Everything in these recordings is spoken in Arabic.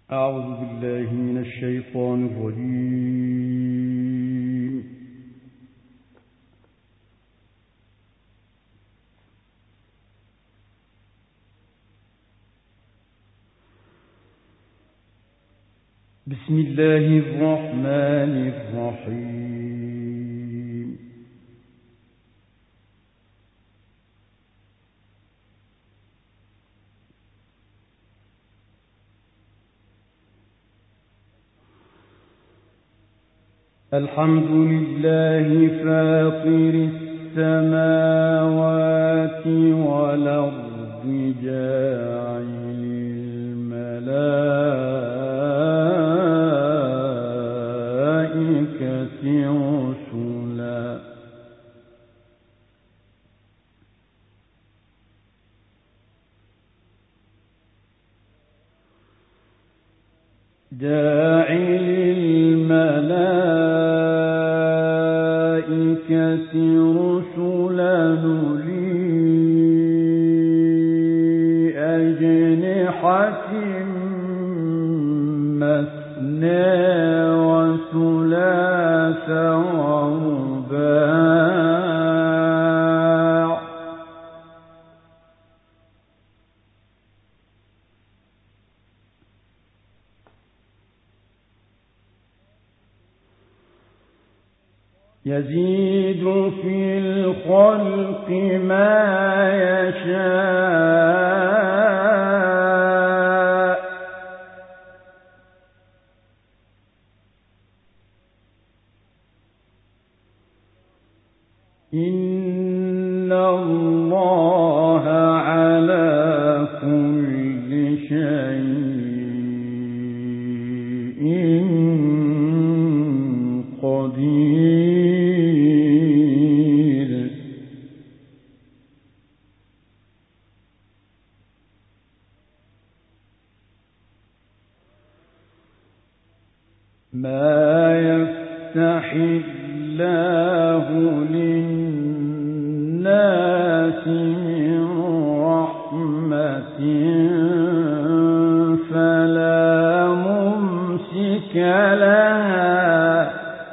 أعوذ بالله من الشيطان الرجيم. بسم الله الرحمن الرحيم. الحمد لله فاطر السماوات والأرض جاعل الملائكة رسلا أولي أجنحة مثنى وثلاث ورباع يزيد في الخلق ما يشاء إن الله على كل شيء قدير. ما يفتح الله للناس من رحمة فلا ممسك لها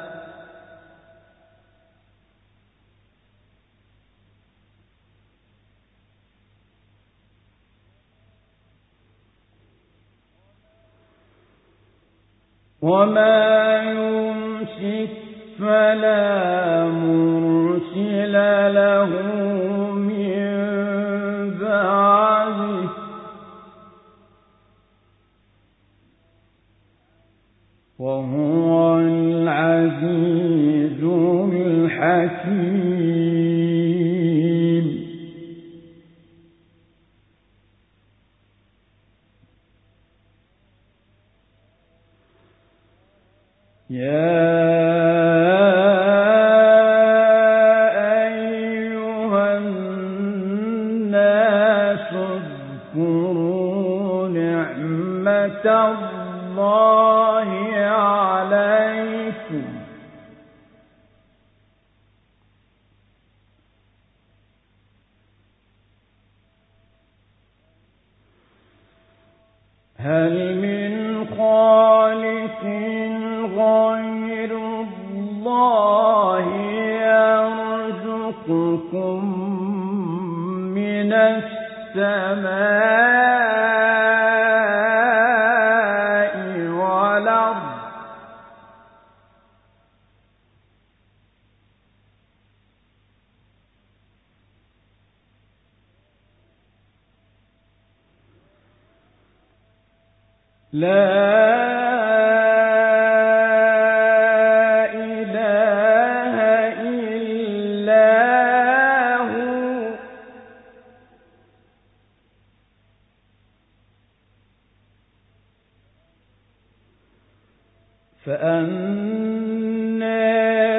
وما يمسك فلا مرسل له من بعده وهو العزيز الحكيم. يا أيها الناس اذكروا نعمة الله عليكم هل من خالق غير الله يرزقكم من السماء والأرض لا فأنى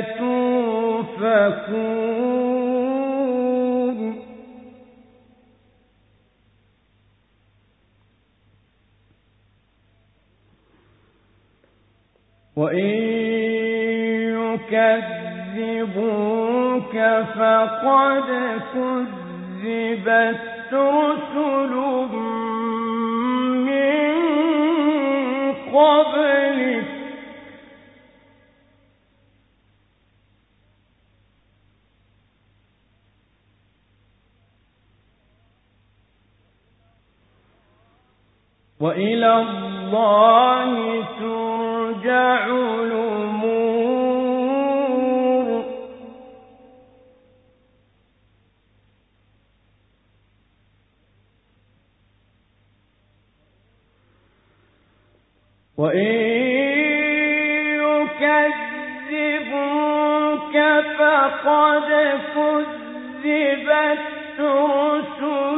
توفكون وإن يكذبوك فقد كذبت رسل من وإلى الله ترجع الأمور. وإن يكذبوك فقد كذبت رسل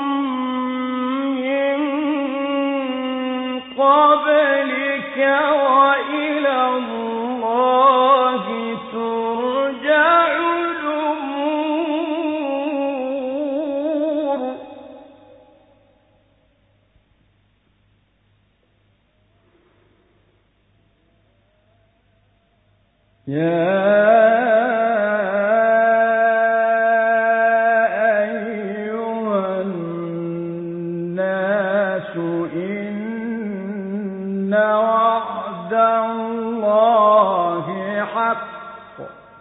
من قبلك وإلى الله ترجع الأمور. إن وعد الله حق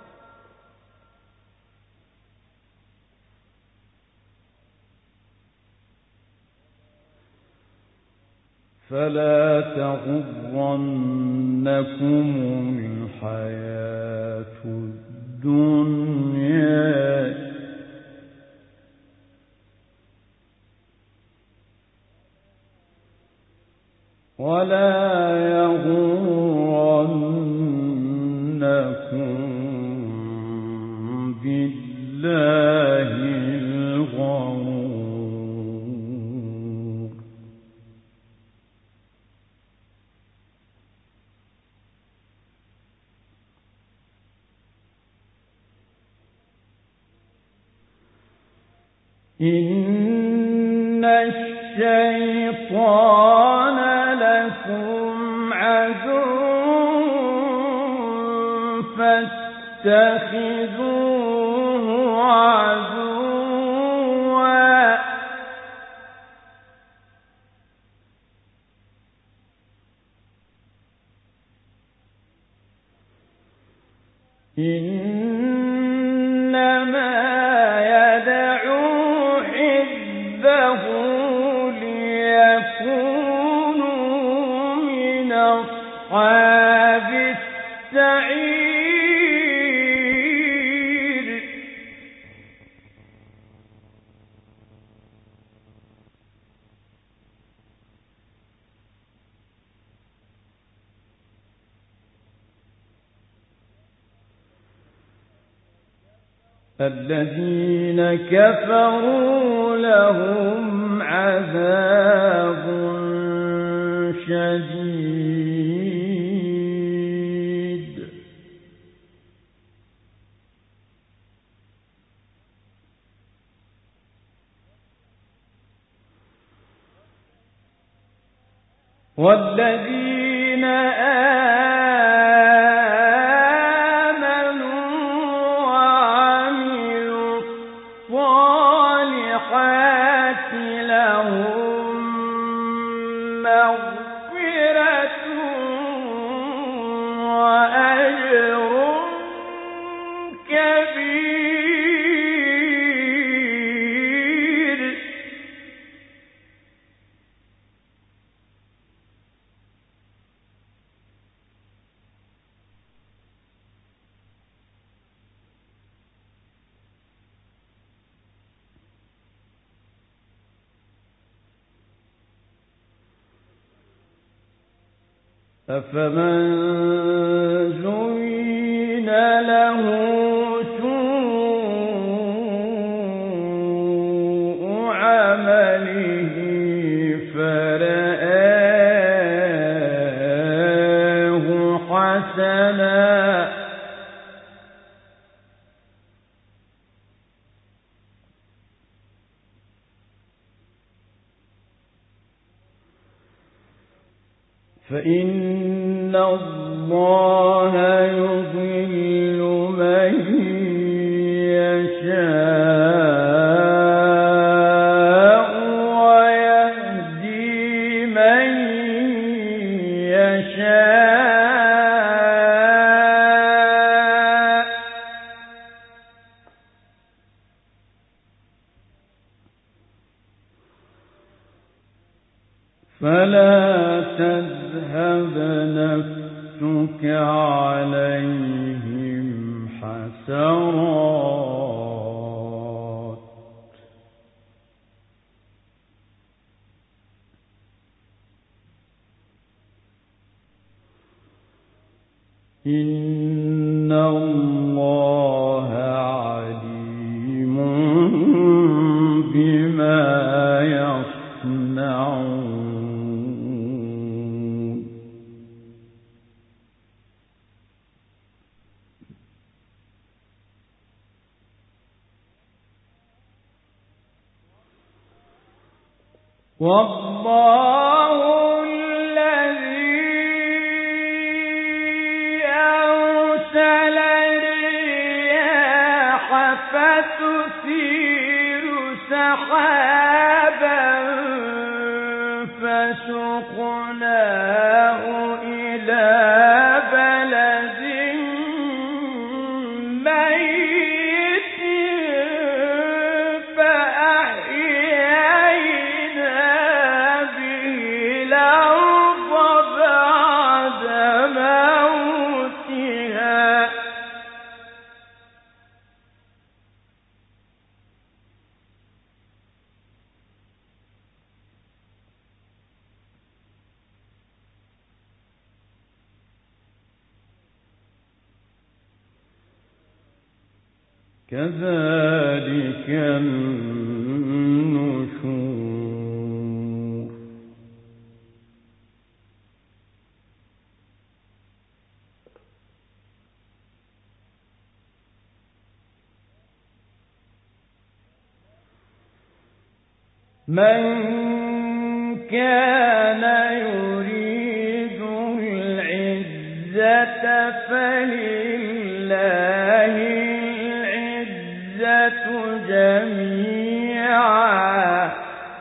فلا تغرنكم الحياة الدنيا ولا يغرنكم بالله الغرور. إن الشيطان لكم عدو فاتخذوه عدوا إنما يدعو حزبه ليكونوا من أصحاب السعير. الذين كفروا لهم عذاب شديد والذين أفمن زين له سوء عمله فرآه حسنا فإن الله يضل من يشاء ويهدي من يشاء فلا تذهب نفسك عليهم حسرات إن الله عليم بما يصنعون والله فتثير سحابا فسقناه إلى بلد ميت فأحيينا به الأرض بعد موتها كذلك النشور من كان يريد العزة فلله جميعا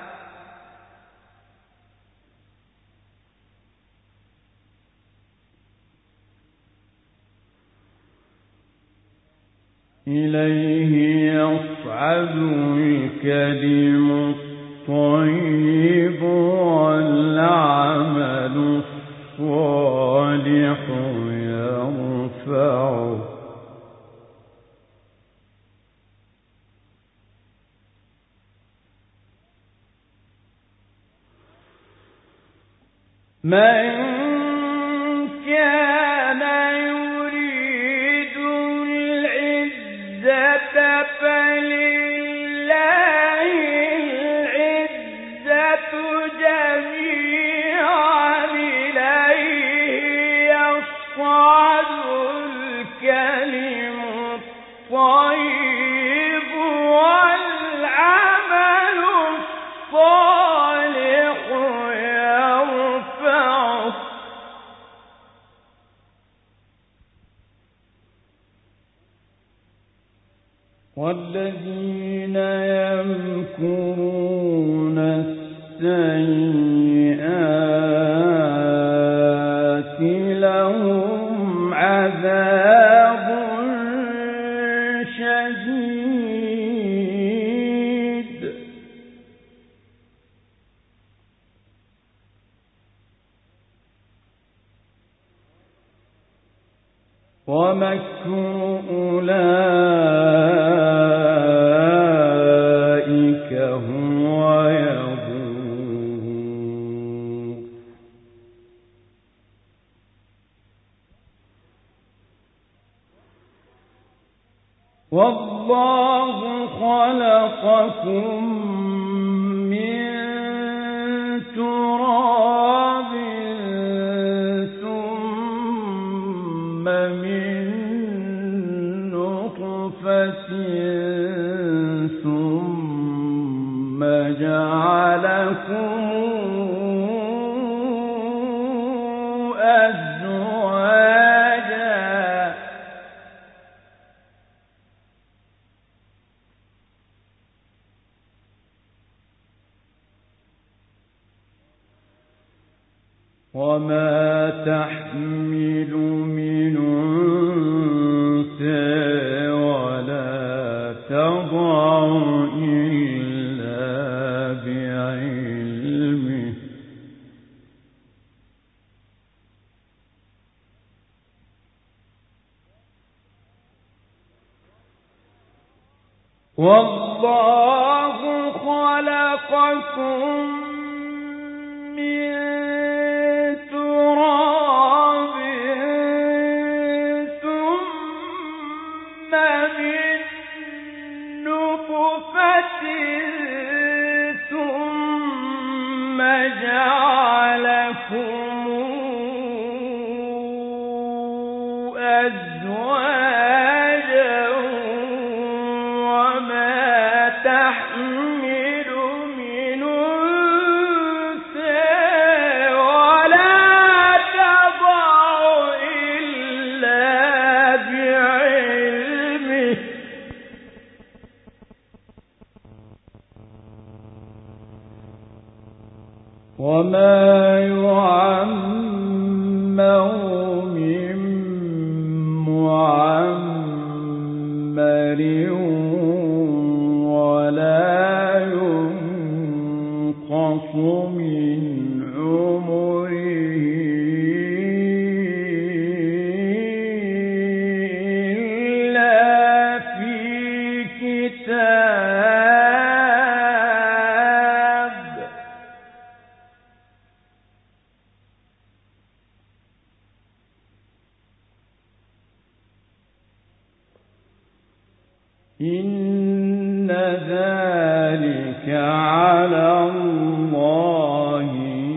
إليه يصعد الكلم الطيب والعمل الصالح يرفعه من كان يريد العزة فلله العزة جميعا إليه يصعد الكلم الطيب والعمل الصالح يرفعه والذين يمكرون السيئات لهم عذاب شديد ومكر أولئك هو يبور والله خلقكم من تراب ثم من نطفة ثم جعلكم أزواجا وما تحمل من أنثى ولا تضع إلا بعلمه والله خلقكم من تراب ثم من نطفة ثم جعلكم أزواجا وما تحمل من أنثى ولا تضع إلا بعلمه وما يعمر من معمر ولا ينقص من عمره إلا في كتاب إن ذلك على الله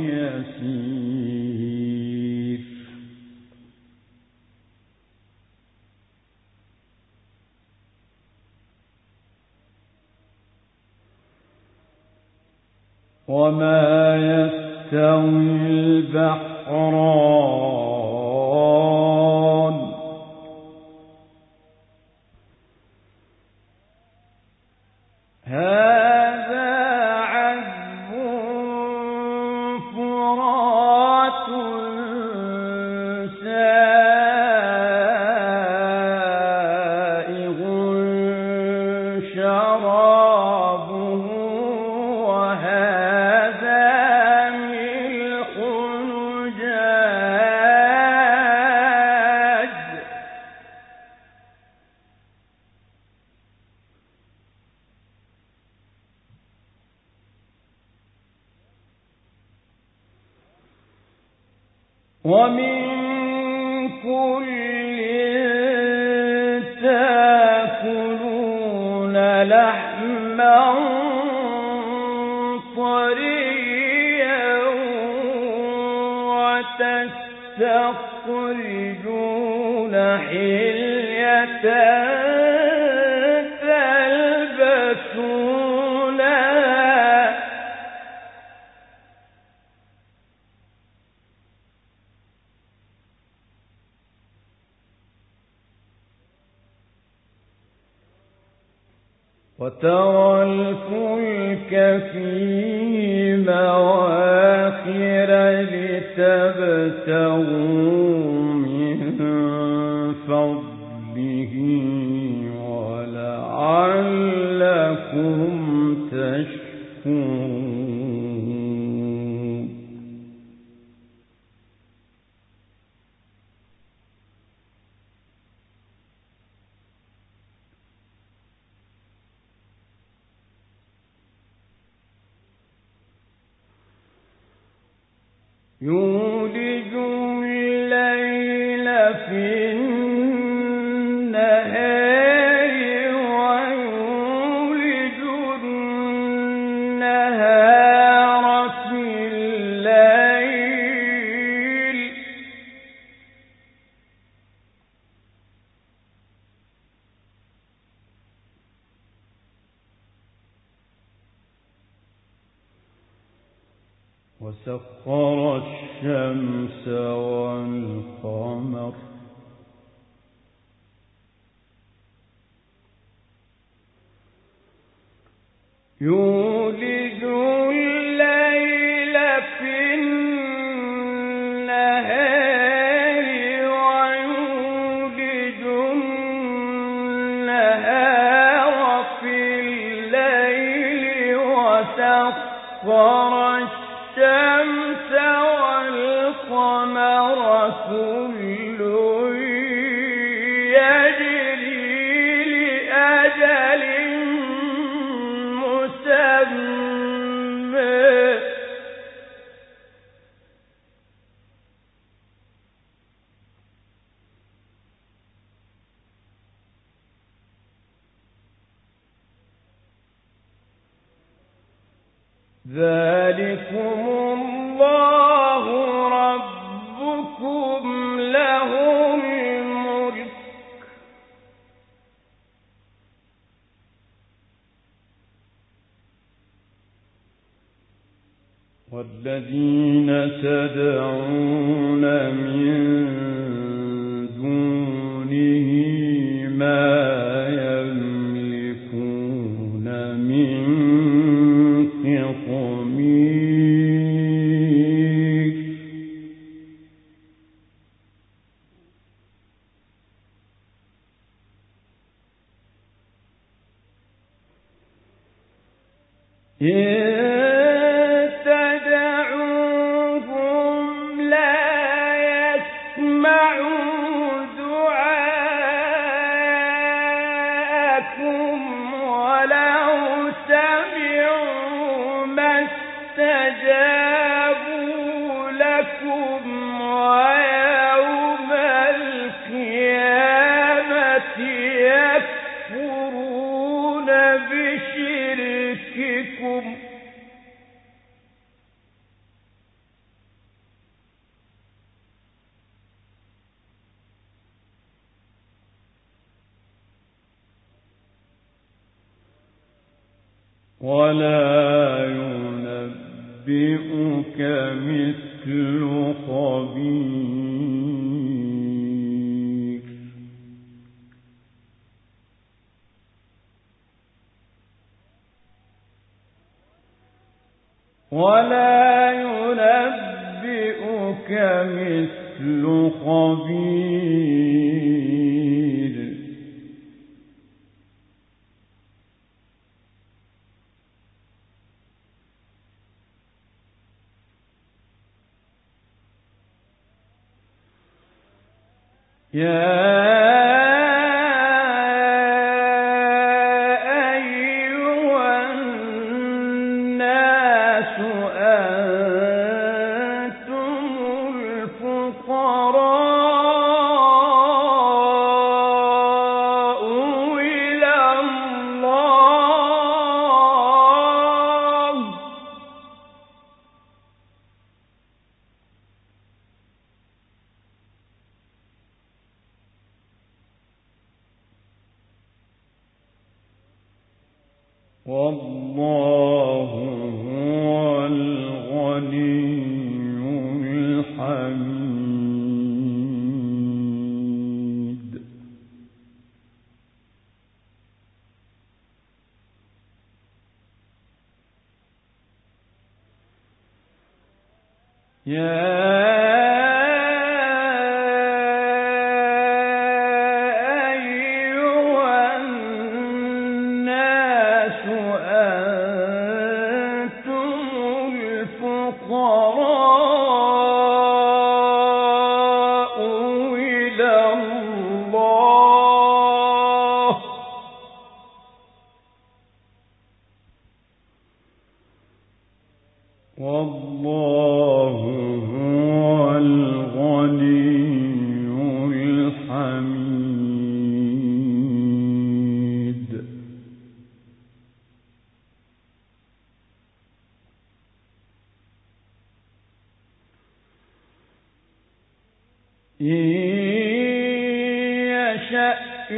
يسير وما يستوي البحران هذا عذب فرات سائغ شرابه وهذا ملح أجاج ومن كل تأكلون لحما طريا وتستخرجون حلية تلبسونها وترى الفلك فيه مواخر لتبتغوا من فضله ولعلكم تشكرون يولج الليل في النهار ويولج النهار في الليل وسخر الشمس والقمر يولج الليل في النهار ويولج النهار في الليل وسخر الشمس والقمر كل يجري لأجل ذلكم الله ربكم له الملك والذين تدعون من دونه ما يملكون من قطمير استجابوا لكم ويوم القيامة يكفرون بشرككم ولا ينبئك مثل خبير ولا ينبئك مثل خبير يا أيها الناس أنتم الفقراء إلى الله والله هو الغني الحميد يا والله هو الغني الحميد إن يشأ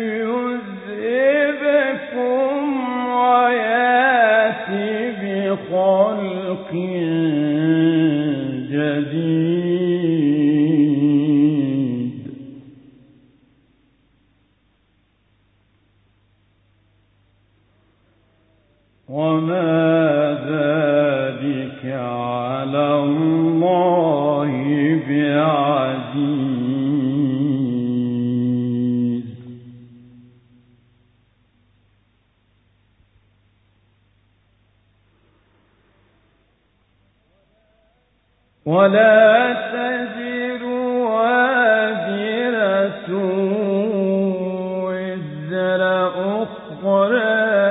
يذهبكم ويأتي بخلق جديد وما ذلك على الله بعزيز ولا تزر وازرة وزر أخرى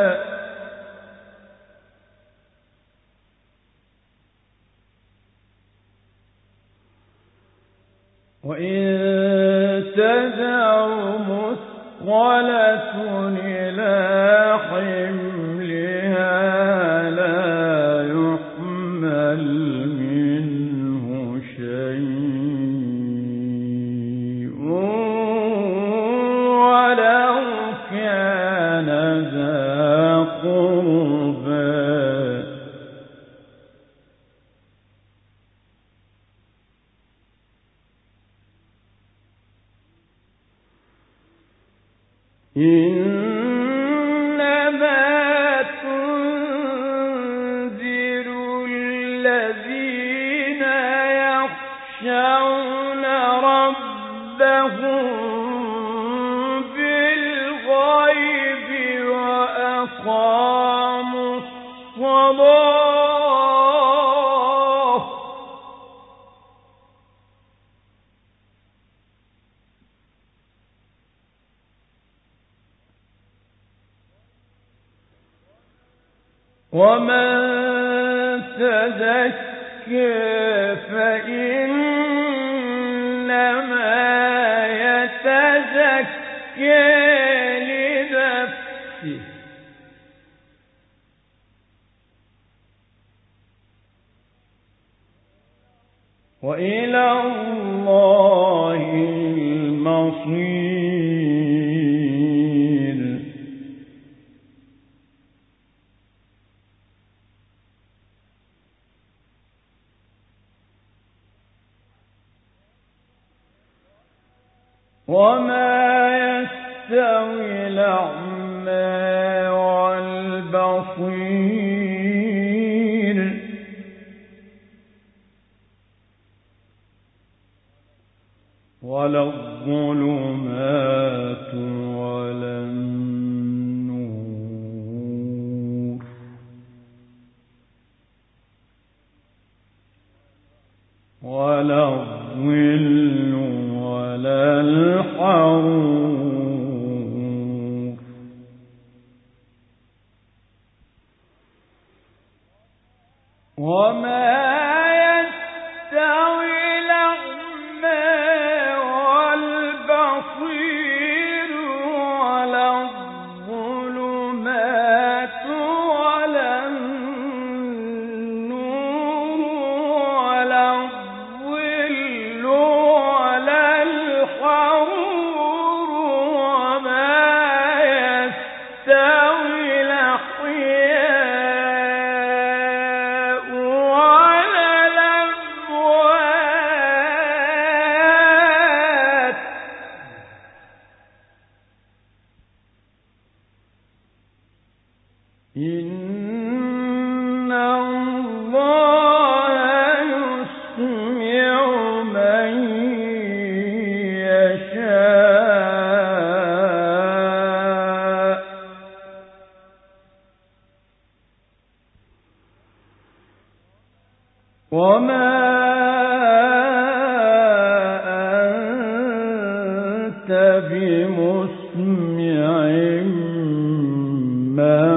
وإن تدع مثقلة إلى حملها لا يحمل إنما تنذر الذين يخشون ربهم بالغيب وأقاموا الصلاة ومن تزكى فإنما يتزكى لنفسه وإلى الله المصير وما يستوي الأعمى والبصير ولا الظلمات ولا النور ولا الظل ولا الحرور وما يستوي الأعمى والبصير ولا الظلمات ولا النور ولا الظل ولا الحرور وما يستوي الأحياء ولا الأموات إن الله يسمع من يشاء وما أنت بمسمع من